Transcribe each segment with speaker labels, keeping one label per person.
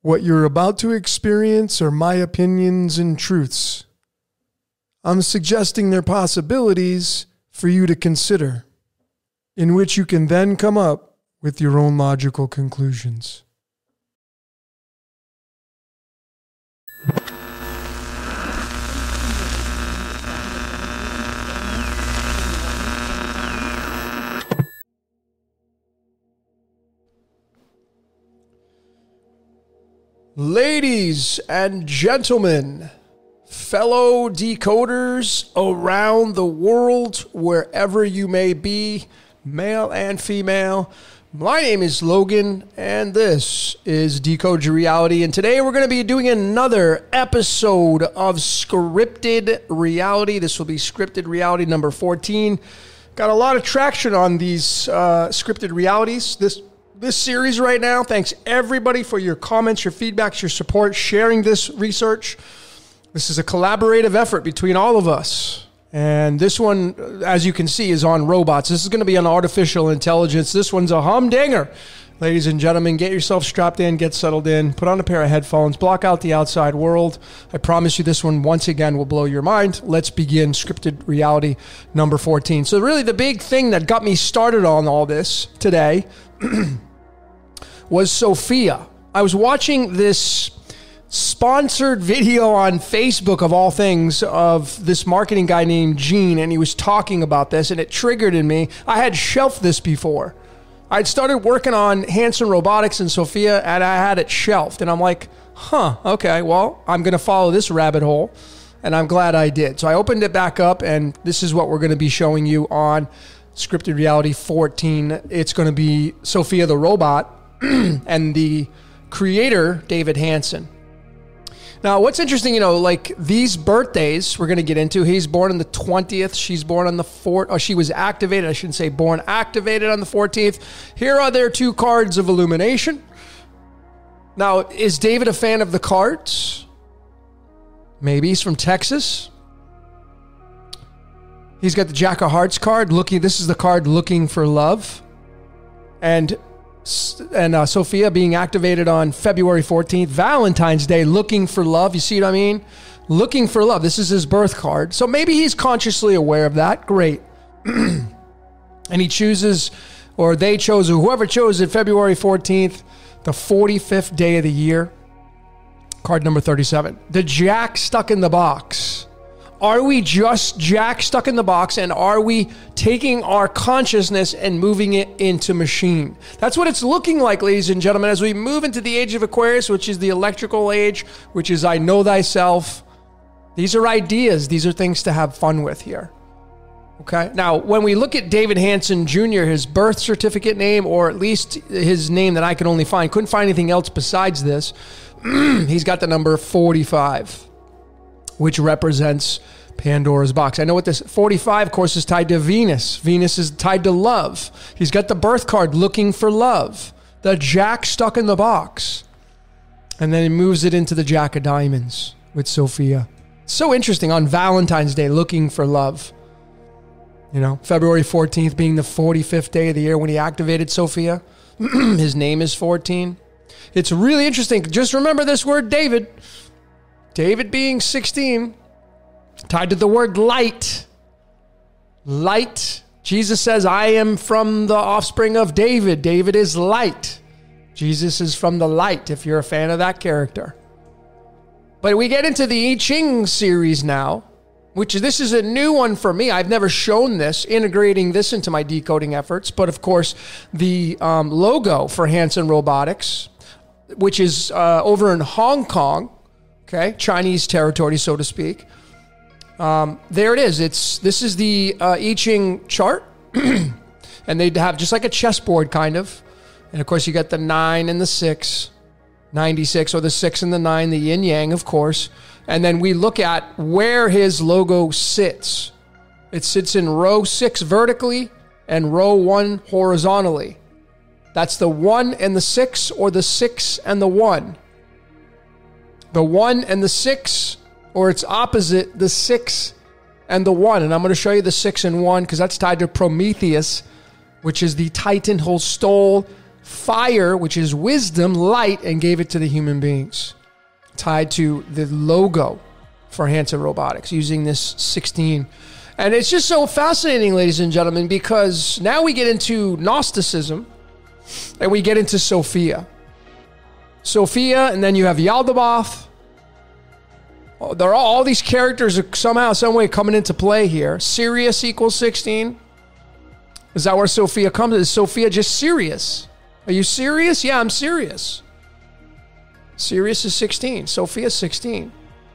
Speaker 1: What you're about to experience are my opinions and truths. I'm suggesting they're possibilities for you to consider, in which you can then come up with your own logical conclusions. Ladies and gentlemen, fellow decoders around the world, wherever you may be, male and female, my name is Logan, and this is Decode Your Reality. And today we're going to be doing another episode of Scripted Reality. This will be Scripted Reality number 14. Got a lot of traction on these scripted realities this series right now. Thanks everybody for your comments, your feedbacks, your support, sharing this research. This is a collaborative effort between all of us. And this one, as you can see, is on robots. This is going to be on artificial intelligence. This one's a humdinger. Ladies and gentlemen, get yourself strapped in, get settled in, put on a pair of headphones, block out the outside world. I promise you this one, once again, will blow your mind. Let's begin Scripted Reality number 14. So really the big thing that got me started on all this today was Sophia. I was watching this sponsored video on Facebook, of all things, of this marketing guy named Gene, and he was talking about this, and it triggered in me. I had shelved this before. I'd started working on Hanson Robotics and Sophia, and I had it shelved, and I'm like, okay, well, I'm going to follow this rabbit hole, and I'm glad I did. So I opened it back up, and this is what we're going to be showing you on Scripted Reality 14. It's going to be Sophia the robot and the creator, David Hanson. Now, what's interesting, like these birthdays we're going to get into, he's born on the 20th. She's born on the 4th. Or she was activated. I shouldn't say born, activated on the 14th. Here are their two cards of illumination. Now, is David a fan of the cards? Maybe. He's from Texas. He's got the Jack of Hearts card. This is the card looking for love. And Sophia being activated on February 14th, Valentine's Day, looking for love. You see what I mean? Looking for love. This is his birth card. So maybe he's consciously aware of that. Great. And he chooses, or they chose, or whoever chose it, February 14th, the 45th day of the year. Card number 37. The Jack stuck in the box. Are we just Jack stuck in the box, and are we taking our consciousness and moving it into machine? That's what it's looking like, ladies and gentlemen, as we move into the age of Aquarius, which is the electrical age, which is I know thyself. These are ideas. These are things to have fun with here. Okay. Now, when we look at David Hanson Jr., his birth certificate name, or at least his name that I could only find, couldn't find anything else besides this, he's got the number 45. Which represents Pandora's box. I know what this 45, of course, is tied to Venus. Venus is tied to love. He's got the birth card looking for love. The Jack stuck in the box. And then he moves it into the Jack of Diamonds with Sophia. So interesting on Valentine's Day, looking for love. February 14th being the 45th day of the year when he activated Sophia. His name is 14. It's really interesting. Just remember this word, David. David being 16, tied to the word light. Light. Jesus says, I am from the offspring of David. David is light. Jesus is from the light, if you're a fan of that character. But we get into the I Ching series now, this is a new one for me. I've never shown this, integrating this into my decoding efforts. But of course, the logo for Hanson Robotics, which is over in Hong Kong, okay, Chinese territory, so to speak. There it is. This is the I Ching chart, and they have just like a chessboard kind of. And of course, you got the 9 and the 6, 96, or the 6 and the 9, the yin yang, of course. And then we look at where his logo sits. It sits in row 6 vertically and row 1 horizontally. That's the 1 and the 6, or the 6 and the 1. The 1 and the 6, or its opposite, the 6 and the 1. And I'm going to show you the 6 and 1 because that's tied to Prometheus, which is the Titan who stole fire, which is wisdom, light, and gave it to the human beings, tied to the logo for Hanson Robotics using this 16. And it's just so fascinating, ladies and gentlemen, because now we get into Gnosticism and we get into Sophia. Sophia, and then you have Yaldabaoth. There are all these characters are somehow, some way coming into play here. Sirius equals 16. Is that where Sophia comes? Is Sophia just Sirius? Are you serious? Yeah, I'm serious. Sirius is 16. Sophia is 16.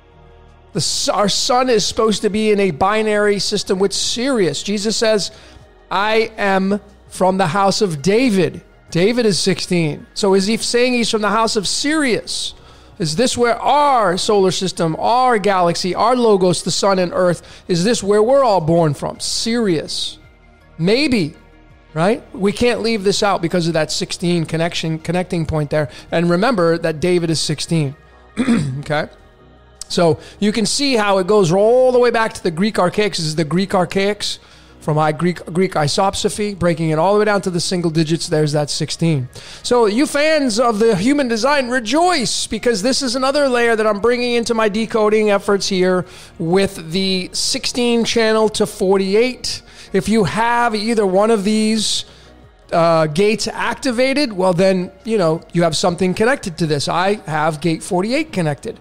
Speaker 1: Our sun is supposed to be in a binary system with Sirius. Jesus says, I am from the house of David. David is 16. So is he saying he's from the house of Sirius? Is this where our solar system, our galaxy, our logos, the sun and earth, is this where we're all born from? Sirius. Maybe, right? We can't leave this out because of that 16 connecting point there. And remember that David is 16. Okay? So you can see how it goes all the way back to the Greek Archaics. This is the Greek Archaics from Greek isopsophy, breaking it all the way down to the single digits. There's that 16. So you fans of the human design, rejoice, because this is another layer that I'm bringing into my decoding efforts here with the 16 channel to 48. If you have either one of these gates activated, well then, you have something connected to this. I have gate 48 connected.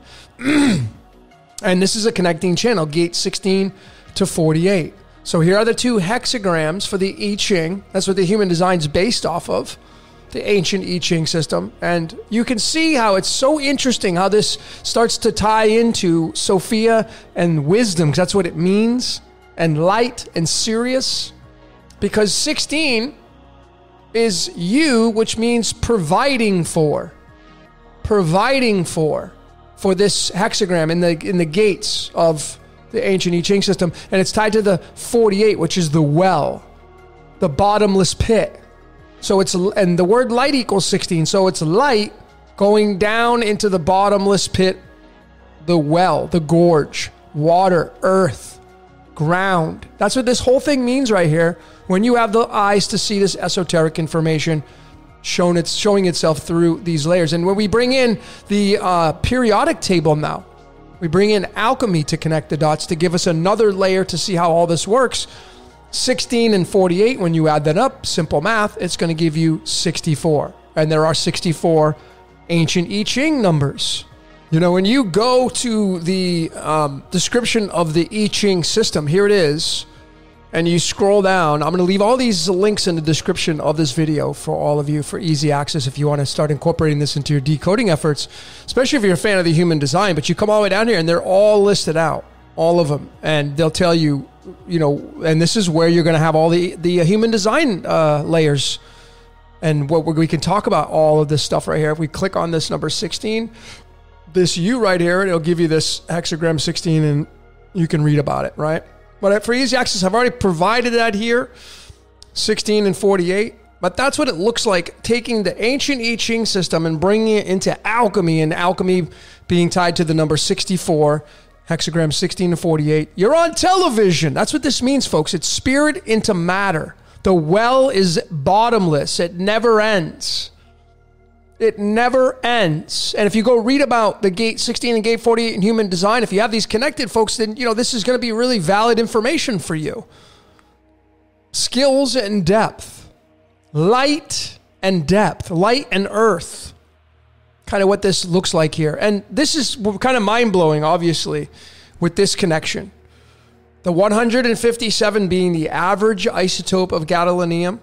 Speaker 1: And this is a connecting channel, gate 16 to 48. So here are the two hexagrams for the I Ching. That's what the human design is based off of, the ancient I Ching system. And you can see how it's so interesting how this starts to tie into Sophia and wisdom, because that's what it means, and light and Sirius. Because 16 is you, which means providing for this hexagram in the gates of the ancient I Ching system. And it's tied to the 48, which is the well, the bottomless pit. So and the word light equals 16. So it's light going down into the bottomless pit, the well, the gorge, water, earth, ground. That's what this whole thing means right here. When you have the eyes to see this esoteric information showing itself through these layers. And when we bring in the periodic table now, we bring in alchemy to connect the dots to give us another layer to see how all this works. 16 and 48, when you add that up, simple math, it's going to give you 64. And there are 64 ancient I Ching numbers. When you go to the description of the I Ching system, here it is, and you scroll down. I'm going to leave all these links in the description of this video for all of you for easy access if you want to start incorporating this into your decoding efforts, especially if you're a fan of the human design. But you come all the way down here and they're all listed out, all of them. And they'll tell you, and this is where you're going to have all the human design layers. And what we can talk about all of this stuff right here. If we click on this number 16, this U right here, it'll give you this hexagram 16 and you can read about it, right? But for easy access, I've already provided that here, 16 and 48. But that's what it looks like, taking the ancient I Ching system and bringing it into alchemy, and alchemy being tied to the number 64, hexagram 16 and 48. You're on television. That's what this means, folks. It's spirit into matter. The well is bottomless. It never ends. It never ends. And if you go read about the gate 16 and gate 48 in human design, if you have these connected, folks, then, this is going to be really valid information for you. Skills and depth. Light and depth. Light and earth. Kind of what this looks like here. And this is kind of mind-blowing, obviously, with this connection. The 157 being the average isotope of gadolinium.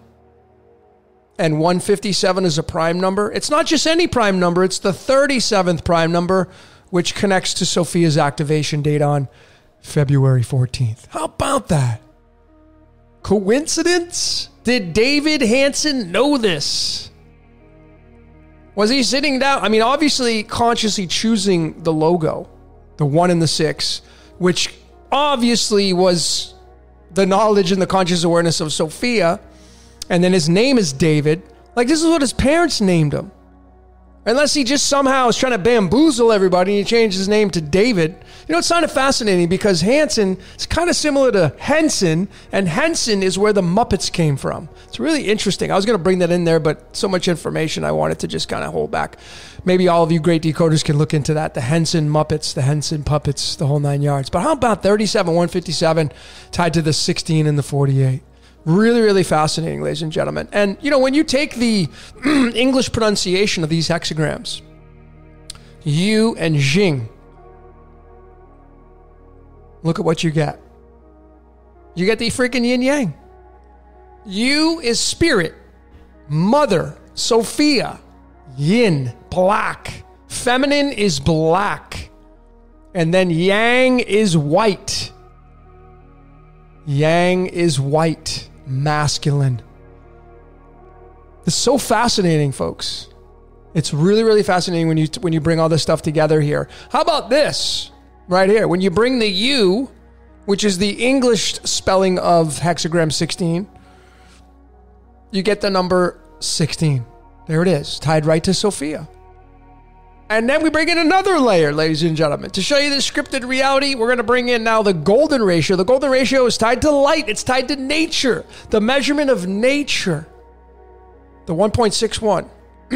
Speaker 1: And 157 is a prime number. It's not just any prime number. It's the 37th prime number, which connects to Sophia's activation date on February 14th. How about that? Coincidence? Did David Hanson know this? Was he sitting down? I mean, obviously consciously choosing the logo, the 1 and the 6, which obviously was the knowledge and the conscious awareness of Sophia. And then his name is David. Like, this is what his parents named him. Unless he just somehow is trying to bamboozle everybody and he changed his name to David. You know, it's kind of fascinating because Hansen is kind of similar to Henson, and Henson is where the Muppets came from. It's really interesting. I was going to bring that in there, but so much information I wanted to just kind of hold back. Maybe all of you great decoders can look into that. The Henson Muppets, the Henson puppets, the whole 9 yards. But how about 37, 157 tied to the 16 and the 48? Really, really fascinating, ladies and gentlemen. And, you know, when you take the English pronunciation of these hexagrams, Yu and Jing, look at what you get. You get the freaking yin yang. Yu is spirit, mother, Sophia, yin, black. Feminine is black. And then yang is white. Yang is white. Masculine. It's so fascinating, folks. It's really, really fascinating when you bring all this stuff together here. How about this right here? When you bring the U, which is the English spelling of hexagram 16, you get the number 16. There it is, tied right to Sophia. And then we bring in another layer, ladies and gentlemen. To show you the scripted reality, we're going to bring in now the golden ratio. The golden ratio is tied to light. It's tied to nature, the measurement of nature. The 1.61.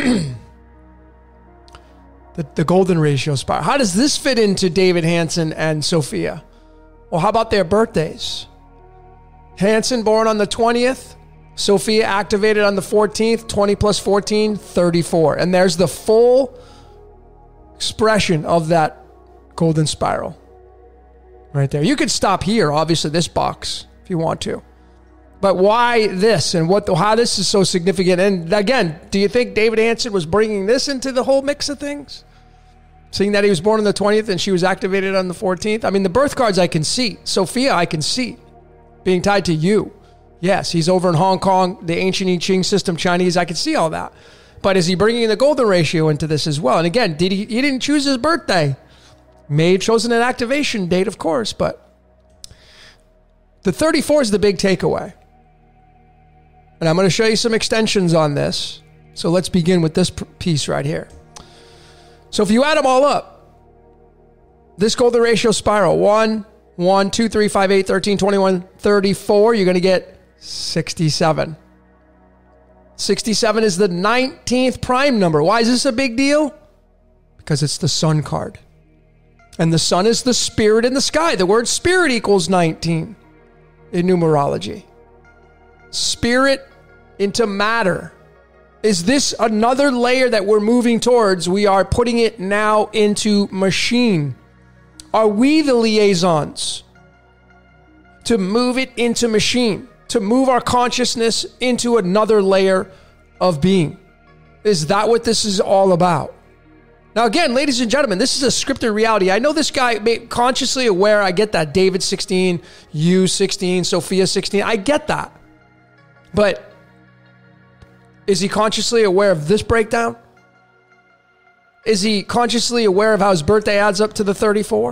Speaker 1: the golden ratio spiral. How does this fit into David Hansen and Sophia? Well, how about their birthdays? Hansen born on the 20th. Sophia activated on the 14th. 20 plus 14, 34. And there's the full expression of that golden spiral right there. You could stop here, obviously, this box, if you want to. But why this and how this is so significant? And again, do you think David Hansen was bringing this into the whole mix of things? Seeing that he was born on the 20th and she was activated on the 14th? I mean, the birth cards I can see. Sophia, I can see being tied to you. Yes, he's over in Hong Kong, the ancient I Ching system, Chinese. I can see all that. But is he bringing the golden ratio into this as well? And again, he didn't choose his birthday. May have chosen an activation date, of course, but the 34 is the big takeaway. And I'm going to show you some extensions on this. So let's begin with this piece right here. So if you add them all up, this golden ratio spiral, 1, 1, 2, 3, 5, 8, 13, 21, 34, you're going to get 67. 67 is the 19th prime number. Why is this a big deal? Because it's the sun card. And the sun is the spirit in the sky. The word spirit equals 19 in numerology. Spirit into matter. Is this another layer that we're moving towards? We are putting it now into machine. Are we the liaisons to move it into machine? To move our consciousness into another layer of being? Is that what this is all about? Now, again, ladies and gentlemen, this is a scripted reality. I know this guy consciously aware. I get that. David 16, you 16, Sophia 16. I get that. But is he consciously aware of this breakdown? Is he consciously aware of how his birthday adds up to the 34?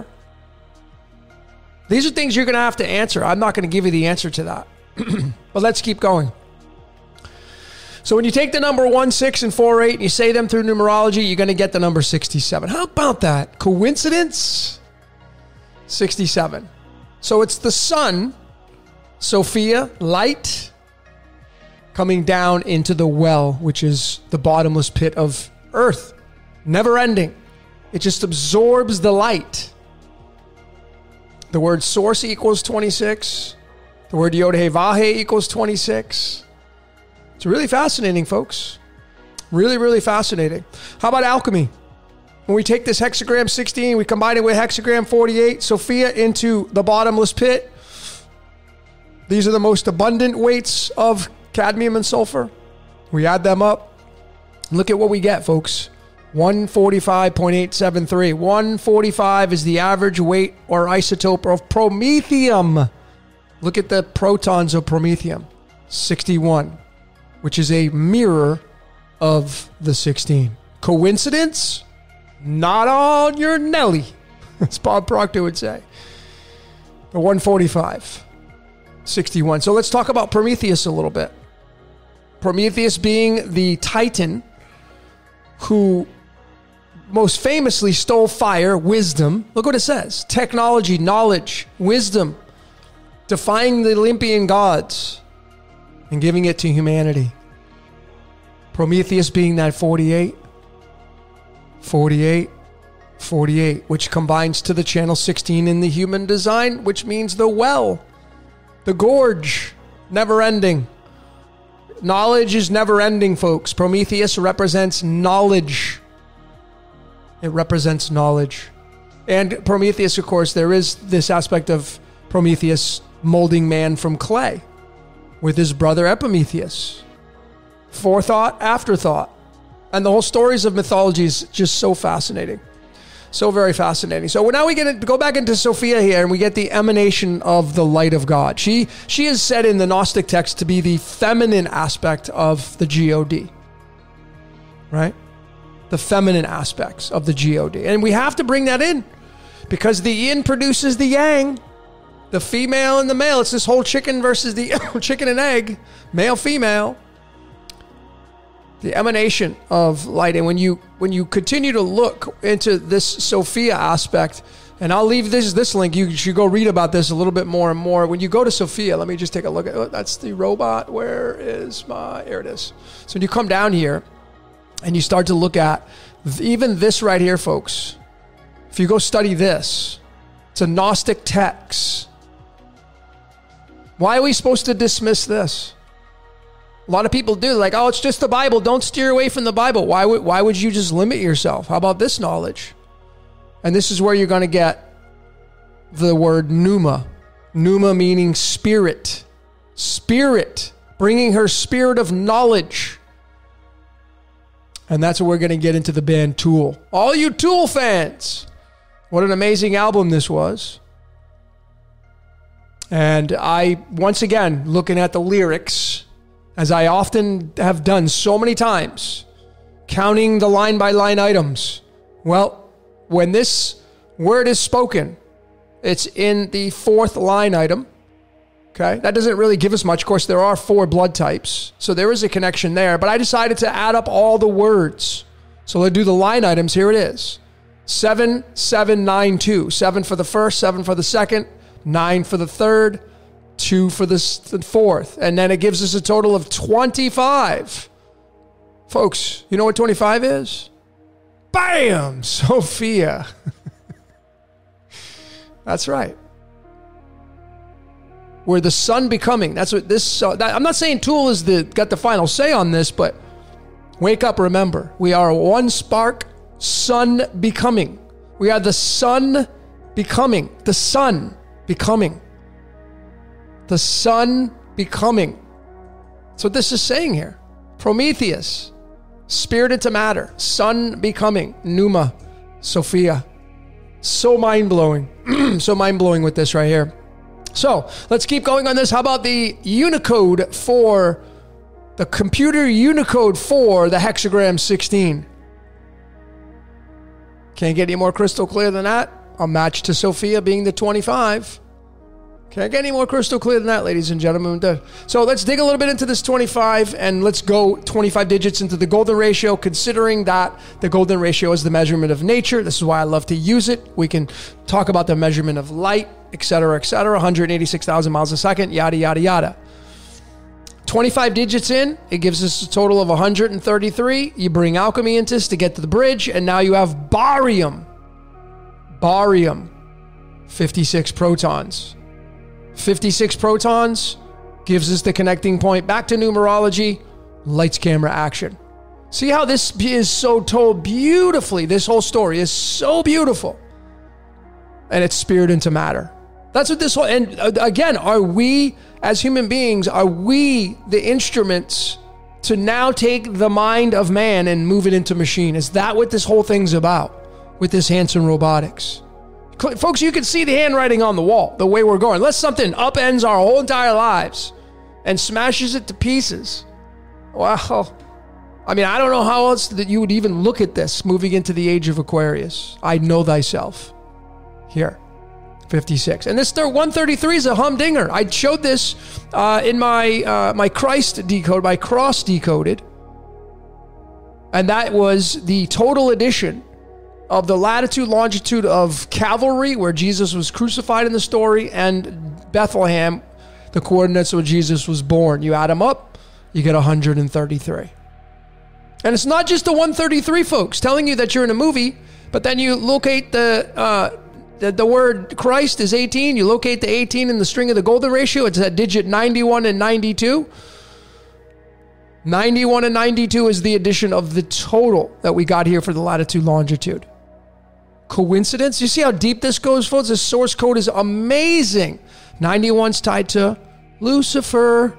Speaker 1: These are things you're going to have to answer. I'm not going to give you the answer to that. But let's keep going. So when you take the number 1, 6, and 4, 8, and you say them through numerology, you're going to get the number 67. How about that? Coincidence? 67. So it's the sun, Sophia, light, coming down into the well, which is the bottomless pit of earth. Never ending. It just absorbs the light. The word source equals 26. The word Yod-Heh-Vah-Heh equals 26. It's really fascinating, folks. Really, really fascinating. How about alchemy? When we take this hexagram 16, we combine it with hexagram 48, Sophia into the bottomless pit. These are the most abundant weights of cadmium and sulfur. We add them up. Look at what we get, folks. 145.873. 145 is the average weight or isotope of promethium. Look at the protons of promethium. 61, which is a mirror of the 16. Coincidence? Not on your Nelly, as Bob Proctor would say. The 145, 61. So let's talk about Prometheus a little bit. Prometheus being the Titan who most famously stole fire, wisdom. Look what it says. Technology, knowledge, wisdom, defying the Olympian gods and giving it to humanity. Prometheus being that 48, which combines to the channel 16 in the human design, which means the well, the gorge, never ending. Knowledge is never ending, folks. Prometheus represents knowledge. It represents knowledge. And Prometheus, of course, there is this aspect of Prometheus molding man from clay with his brother Epimetheus. Forethought, afterthought. And the whole stories of mythology is just so fascinating. So very fascinating. So now we go back into Sophia here, and we get the emanation of the light of God. She is said in the Gnostic text to be the feminine aspect of the God. Right? The feminine aspects of the God. And we have to bring that in because the yin produces the yang. The female and the male. It's this whole chicken versus the chicken and egg. Male, female. The emanation of light. And when you continue to look into this Sophia aspect, and I'll leave this link, you should go read about this a little bit more and more. When you go to Sophia, let me just take a look at that's the robot. Here it is. So when you come down here and you start to look at even this right here, folks, if you go study this, it's a Gnostic text. Why are we supposed to dismiss this? A lot of people do, like, oh, it's just the Bible. Don't steer away from the Bible. Why would you just limit yourself? How about this knowledge? And this is where you're going to get the word pneuma. Pneuma meaning spirit. Spirit. Bringing her spirit of knowledge. And that's where we're going to get into the band Tool. All you Tool fans. What an amazing album this was. And I, once again, looking at the lyrics, as I often have done so many times, counting the line-by-line items. Well, when this word is spoken, it's in the fourth line item. Okay, that doesn't really give us much. Of course, there are 4 blood types, so there is a connection there. But I decided to add up all the words. So let's do the line items. Here it is. 7, 7, 9, 2. 7 for the first, 7 for the second, 9 for the third, 2 for the fourth. And then it gives us a total of 25. Folks, you know what 25 is? Bam! Sophia. That's right. We're the sun becoming. That's what this... I'm not saying Tool is got the final say on this, but wake up, remember. We are one spark, sun becoming. We are the sun becoming. The sun becoming. The sun becoming. That's what this is saying here. Prometheus, spirit into matter, sun becoming, pneuma, Sophia. So mind-blowing. So mind-blowing with this right here. So let's keep going on this. How about the Unicode for the computer Unicode for the hexagram 16? Can't get any more crystal clear than that. A match to Sophia being the 25. Can't get any more crystal clear than that, ladies and gentlemen. So let's dig a little bit into this 25, and let's go 25 digits into the golden ratio, considering that the golden ratio is the measurement of nature. This is why I love to use it. We can talk about the measurement of light, et cetera, 186,000 miles a second, yada, yada, yada. 25 digits in, it gives us a total of 133. You bring alchemy into this to get to the bridge, and now you have barium. Barium, 56 protons. 56 protons gives us the connecting point back to numerology, lights, camera, action. See how this is so told beautifully? This whole story is so beautiful. And it's spirit into matter. That's what this whole, and again, are we as human beings, are we the instruments to now take the mind of man and move it into machine? Is that what this whole thing's about with this Hanson Robotics? Folks, you can see the handwriting on the wall, the way we're going. Unless something upends our whole entire lives and smashes it to pieces. Wow. I mean, I don't know how else that you would even look at this moving into the age of Aquarius. I know thyself. Here, 56. And this 133 is a humdinger. I showed this in my Christ decode, my cross decoded. And that was the total addition of the latitude, longitude of Calvary, where Jesus was crucified in the story, and Bethlehem, the coordinates where Jesus was born. You add them up, you get 133. And it's not just the 133, folks, telling you that you're in a movie, but then you locate the word Christ is 18. You locate the 18 in the string of the golden ratio. It's at digit 91 and 92. 91 and 92 is the addition of the total that we got here for the latitude, longitude. Coincidence? You see how deep this goes, folks? This source code is amazing. 91's tied to Lucifer.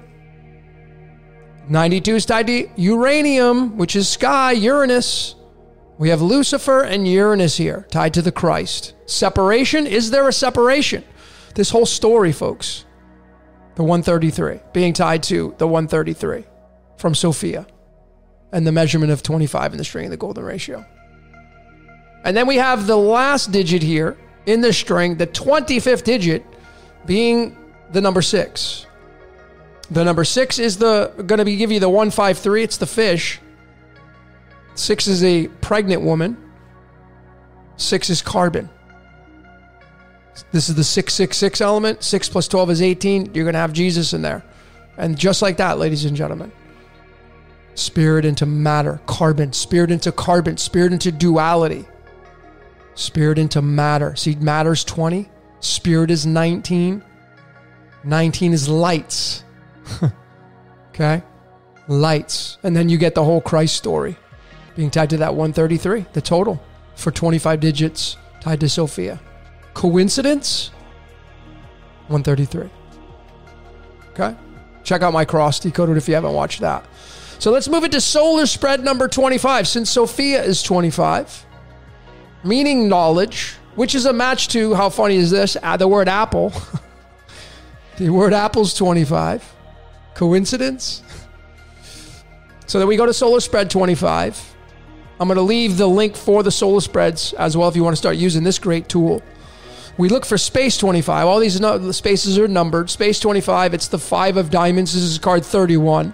Speaker 1: 92 is tied to uranium, which is sky, Uranus. We have Lucifer and Uranus here, tied to the Christ. Separation? Is there a separation? This whole story, folks, the 133, being tied to the 133 from Sophia and the measurement of 25 in the string of the golden ratio. And then we have the last digit here in the string, the 25th digit being the number 6. The number 6 is going to give you the 153. It's the fish. 6 is a pregnant woman. 6 is carbon. This is the 666 element. 6 plus 12 is 18. You're going to have Jesus in there. And just like that, ladies and gentlemen, spirit into matter, carbon, spirit into duality, spirit into matter. See, matter's 20. Spirit is 19. 19 is lights. Okay? Lights. And then you get the whole Christ story being tied to that 133, the total for 25 digits tied to Sophia. Coincidence? 133. Okay? Check out my cross decoded if you haven't watched that. So let's move it to solar spread number 25. Since Sophia is 25, meaning knowledge, which is a match to, how funny is this? The word apple. The word apple's 25. Coincidence? So then we go to solar spread 25. I'm going to leave the link for the solar spreads as well if you want to start using this great tool. We look for space 25. All these spaces are numbered. Space 25, it's the 5 of diamonds. This is card 31.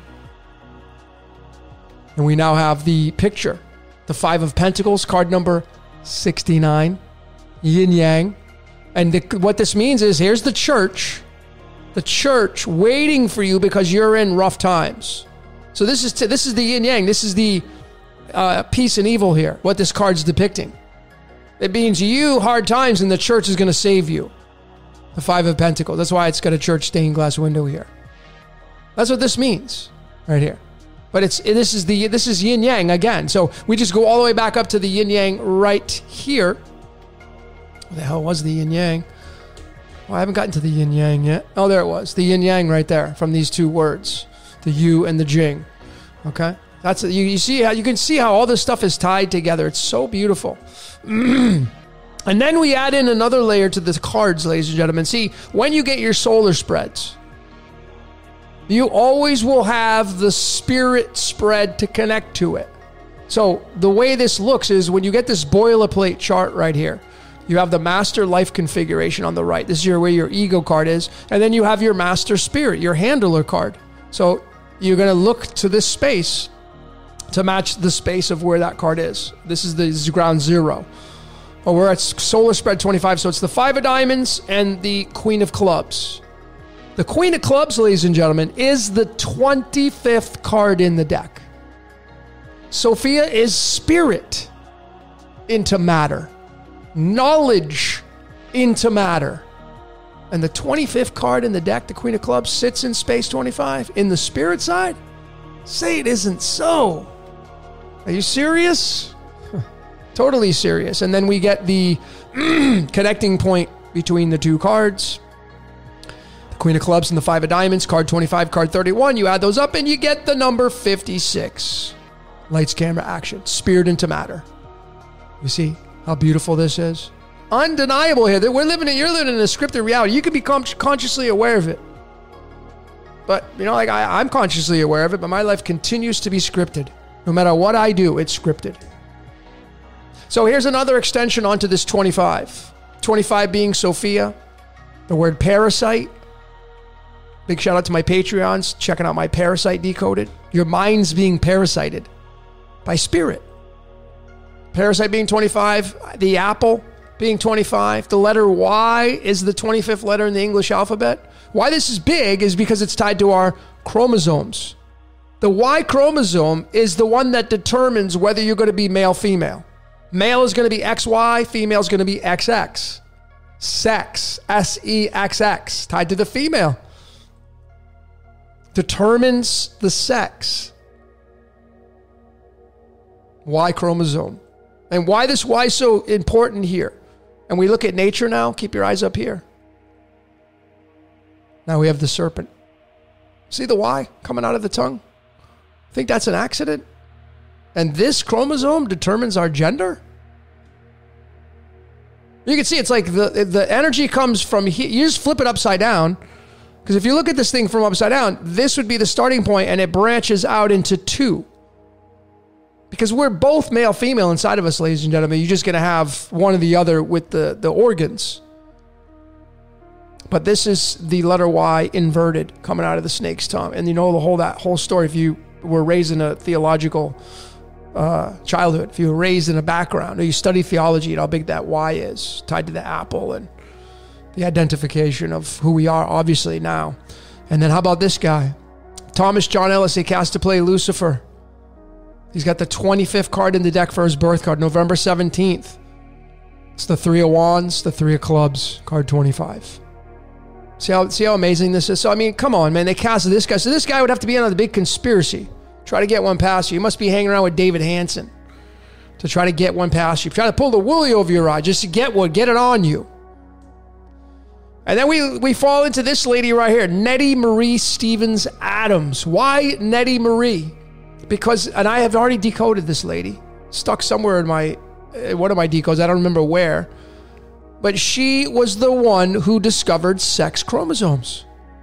Speaker 1: And we now have the picture. The 5 of pentacles, card number 69. Yin Yang. And what this means is, here's the church. The church waiting for you because you're in rough times. So this is the yin yang. This is the peace and evil here. What this card's depicting. It means you hard times and the church is going to save you. The 5 of Pentacles. That's why it's got a church stained glass window here. That's what this means right here. But this is yin yang again. So we just go all the way back up to the yin yang right here. What the hell was the yin yang? Oh, I haven't gotten to the yin yang yet. Oh, there it was. The yin yang right there from these two words, the yu and the jing. Okay, that's you see how you can see how all this stuff is tied together. It's so beautiful. And then we add in another layer to the cards, ladies and gentlemen. See, when you get your solar spreads, you always will have the spirit spread to connect to it. So the way this looks is when you get this boilerplate chart right here, you have the master life configuration on the right. This is where your ego card is. And then you have your master spirit, your handler card. So you're going to look to this space to match the space of where that card is. This is ground zero. Well, we're at solar spread 25. So it's the 5 of diamonds and the Queen of clubs. The Queen of clubs, ladies and gentlemen, is the 25th card in the deck. Sophia is spirit into matter. Knowledge into matter. And the 25th card in the deck, the Queen of Clubs, sits in space 25. In the spirit side, say it isn't so. Are you serious? Totally serious. And then we get the connecting point between the two cards. The Queen of Clubs and the 5 of Diamonds, card 25, card 31. You add those up and you get the number 56. Lights, camera, action. Spirit into matter. You see how beautiful this is? Undeniable here. You're living in a scripted reality. You can be consciously aware of it. But, I'm consciously aware of it, but my life continues to be scripted. No matter what I do, it's scripted. So here's another extension onto this 25. 25 being Sophia. The word parasite. Big shout out to my Patreons checking out my Parasite Decoded. Your mind's being parasited by spirit. Parasite being 25, the apple being 25. The letter Y is the 25th letter in the English alphabet. Why this is big is because it's tied to our chromosomes. The Y chromosome is the one that determines whether you're going to be male, female. Male is going to be XY, female is going to be XX. Sex, SEXX, tied to the female. Determines the sex. Y chromosome. And why this Y is so important here. And we look at nature now. Keep your eyes up here. Now we have the serpent. See the Y coming out of the tongue? Think that's an accident? And this chromosome determines our gender? You can see it's like the energy comes from here. You just flip it upside down. Because if you look at this thing from upside down, this would be the starting point and it branches out into two. Because we're both male, female inside of us, ladies and gentlemen. You're just going to have one or the other with the organs. But this is the letter Y inverted coming out of the snake's tongue. And you know that whole story, if you were raised in a theological childhood, if you were raised in a background, or you study theology and how big that Y is, tied to the apple and the identification of who we are, obviously, now. And then how about this guy? Thomas John Ellis, he cast to play Lucifer. He's got the 25th card in the deck for his birth card, November 17th. It's the 3 of Wands, the 3 of Clubs, card 25. See how amazing this is? So, I mean, come on, man. They casted this guy. So this guy would have to be in on the big conspiracy. Try to get one past you. You must be hanging around with David Hansen to try to get one past you. Try to pull the woolly over your eye just to get one, get it on you. And then we fall into this lady right here, Nettie Marie Stevens Adams. Why Nettie Marie? Because, and I have already decoded this lady, stuck somewhere in one of my decodes, I don't remember where, but she was the one who discovered sex chromosomes.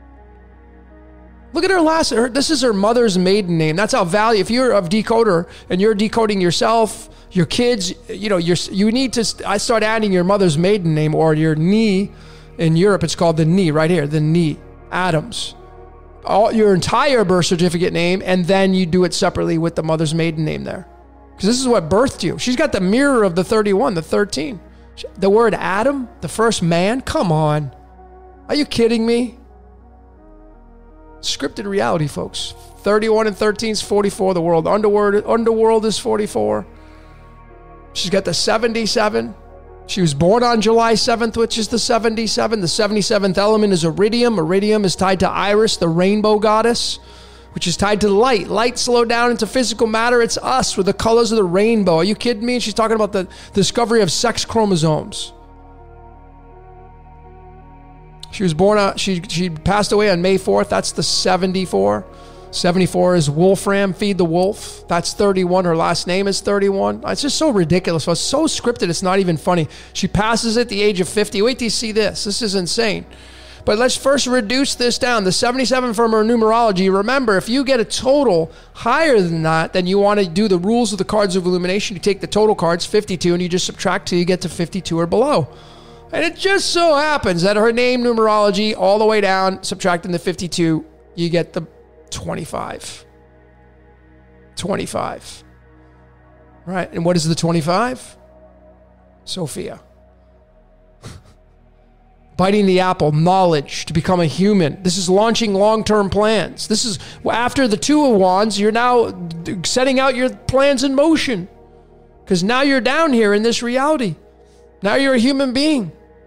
Speaker 1: Look at her this is her mother's maiden name. That's how valuable, if you're a decoder and you're decoding yourself, your kids, you need to, I start adding your mother's maiden name or your knee. In Europe, it's called the knee right here, the knee, Adams. Your entire birth certificate name, and then you do it separately with the mother's maiden name there. Because this is what birthed you. She's got the mirror of the 31, the 13. The word Adam, the first man, come on. Are you kidding me? Scripted reality, folks. 31 and 13 is 44. The underworld is 44. She's got the 77. She was born on July 7th, which is the 77. The 77th element is iridium. Iridium is tied to Iris, the rainbow goddess, which is tied to light. Light slowed down into physical matter. It's us with the colors of the rainbow. Are you kidding me? And she's talking about the discovery of sex chromosomes. She was born, she passed away on May 4th. That's the 74. 74 is Wolfram, feed the wolf. That's 31. Her last name is 31. It's just so ridiculous. It's so scripted, it's not even funny. She passes at the age of 50. Wait till you see this. This is insane. But let's first reduce this down. The 77 from her numerology. Remember, if you get a total higher than that, then you want to do the rules of the cards of illumination. You take the total cards, 52, and you just subtract till you get to 52 or below. And it just so happens that her name numerology, all the way down, subtracting the 52, you get the 25. 25. Right? And what is the 25? Sophia. Biting the apple, knowledge to become a human. This is launching long-term plans. This is after the 2 of Wands, you're now setting out your plans in motion. Because now you're down here in this reality. Now you're a human being.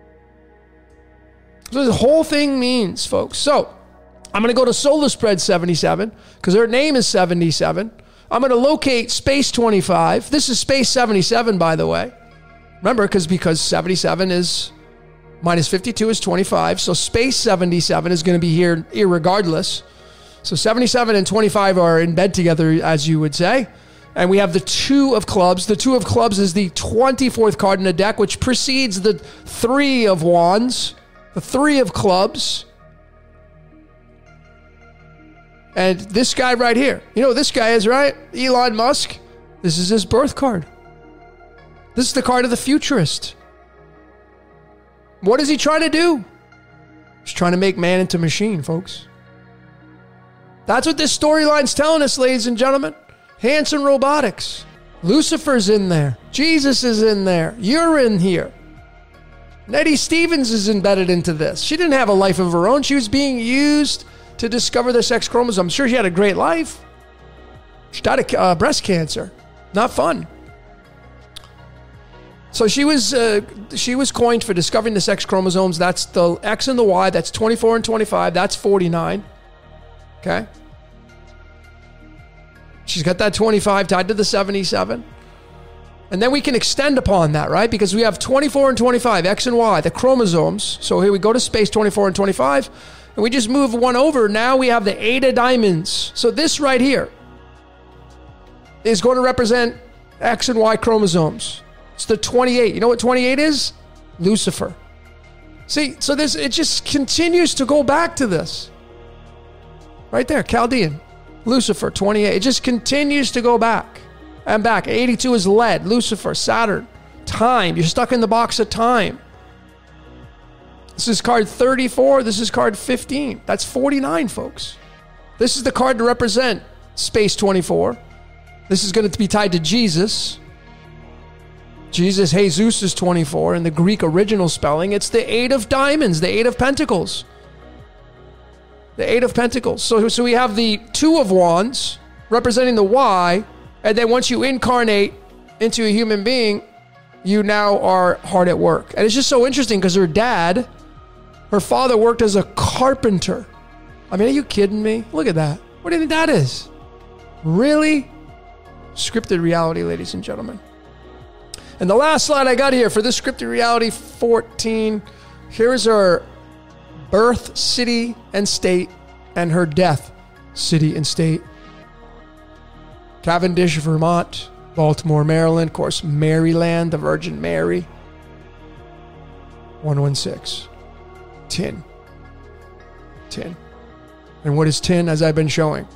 Speaker 1: So the whole thing means, folks. So I'm going to go to Solar Spread 77 because her name is 77. I'm going to locate Space 25. This is Space 77, by the way. Remember, because 77 is minus 52 is 25. So Space 77 is going to be here irregardless. So 77 and 25 are in bed together, as you would say. And we have the 2 of Clubs. The 2 of Clubs is the 24th card in the deck, which precedes the 3 of Wands, the 3 of Clubs. And this guy right here, you know who this guy is, right? Elon Musk. This is his birth card. This is the card of the futurist. What is he trying to do? He's trying to make man into machine, folks. That's what this storyline's telling us, ladies and gentlemen. Hanson Robotics. Lucifer's in there. Jesus is in there. You're in here. Nettie Stevens is embedded into this. She didn't have a life of her own. She was being used to discover the sex chromosome. I'm sure she had a great life. She died of breast cancer. Not fun. So she was coined for discovering the sex chromosomes. That's the X and the Y. That's 24 and 25. That's 49. Okay. She's got that 25 tied to the 77. And then we can extend upon that, right? Because we have 24 and 25, X and Y, the chromosomes. So here we go to space 24 and 25, and we just move one over. Now we have the 8 of diamonds. So this right here is going to represent X and Y chromosomes. It's the 28. You know what 28 is? Lucifer. See, so this, it just continues to go back to this. Right there, Chaldean. Lucifer, 28. It just continues to go back and back. 82 is lead, Lucifer, Saturn, time. You're stuck in the box of time. This is card 34. This is card 15. That's 49, folks. This is the card to represent space 24. This is going to be tied to Jesus. Jesus, Jesus is 24 in the Greek original spelling. It's the 8 of diamonds, the 8 of pentacles. The 8 of pentacles. So we have the 2 of wands representing the Y. And then once you incarnate into a human being, you now are hard at work. And it's just so interesting because her father worked as a carpenter. I mean, are you kidding me? Look at that. What do you think that is? Really? Scripted reality, ladies and gentlemen. And the last slide I got here for this scripted reality 14, here's her birth city and state and her death city and state. Cavendish, Vermont, Baltimore, Maryland, of course, Maryland, the Virgin Mary. 116. Tin. And what is tin, as I've been showing?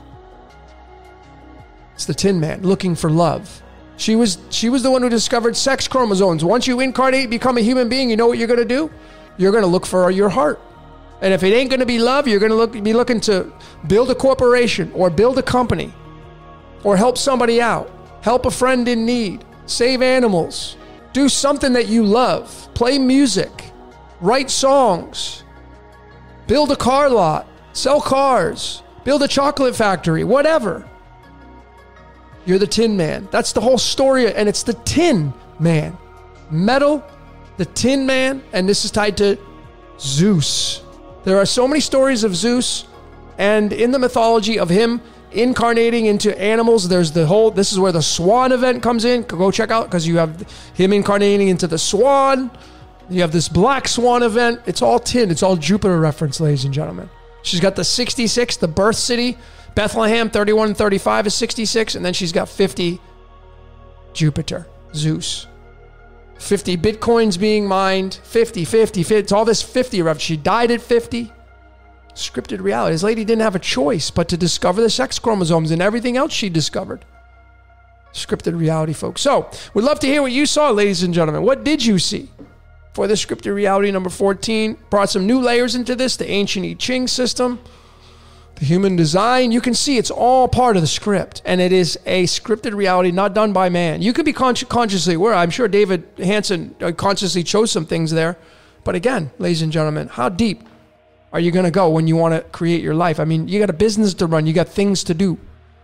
Speaker 1: It's the Tin Man, looking for love. She was the one who discovered sex chromosomes. Once you incarnate, become a human being, you know what you're going to do? You're going to look for your heart. And if it ain't going to be love, you're going to be looking to build a corporation or build a company or help somebody out, help a friend in need, save animals, do something that you love, play music, write songs, build a car lot, sell cars, build a chocolate factory, whatever. You're the Tin Man. That's the whole story, and it's the Tin Man. Metal, the Tin Man, and this is tied to Zeus. There are so many stories of Zeus, and in the mythology of him incarnating into animals, there's this is where the swan event comes in. Go check out, because you have him incarnating into the swan. You have this black swan event. It's all tin. It's all Jupiter reference, ladies and gentlemen. She's got the 66, the birth city. Bethlehem, 31 and 35 is 66. And then she's got 50, Jupiter, Zeus. 50 Bitcoins being mined. 50. It's all this 50 reference. She died at 50. Scripted reality. This lady didn't have a choice but to discover the sex chromosomes and everything else she discovered. Scripted reality, folks. So, we'd love to hear what you saw, ladies and gentlemen. What did you see for this scripted reality number 14? Brought some new layers into this, the ancient I Ching system, the human design. You can see it's all part of the script, and it is a scripted reality not done by man. You could be consciously aware. I'm sure David Hansen consciously chose some things there. But again, ladies and gentlemen, how deep are you going to go when you want to create your life? I mean, you got a business to run. You got things to do.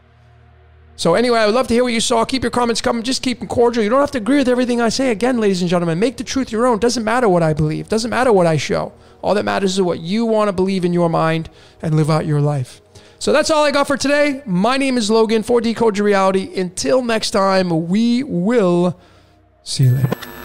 Speaker 1: So anyway, I would love to hear what you saw. Keep your comments coming. Just keep them cordial. You don't have to agree with everything I say. Again, ladies and gentlemen, make the truth your own. Doesn't matter what I believe. Doesn't matter what I show. All that matters is what you want to believe in your mind and live out your life. So that's all I got for today. My name is Logan for Decode Your Reality. Until next time, we will see you later.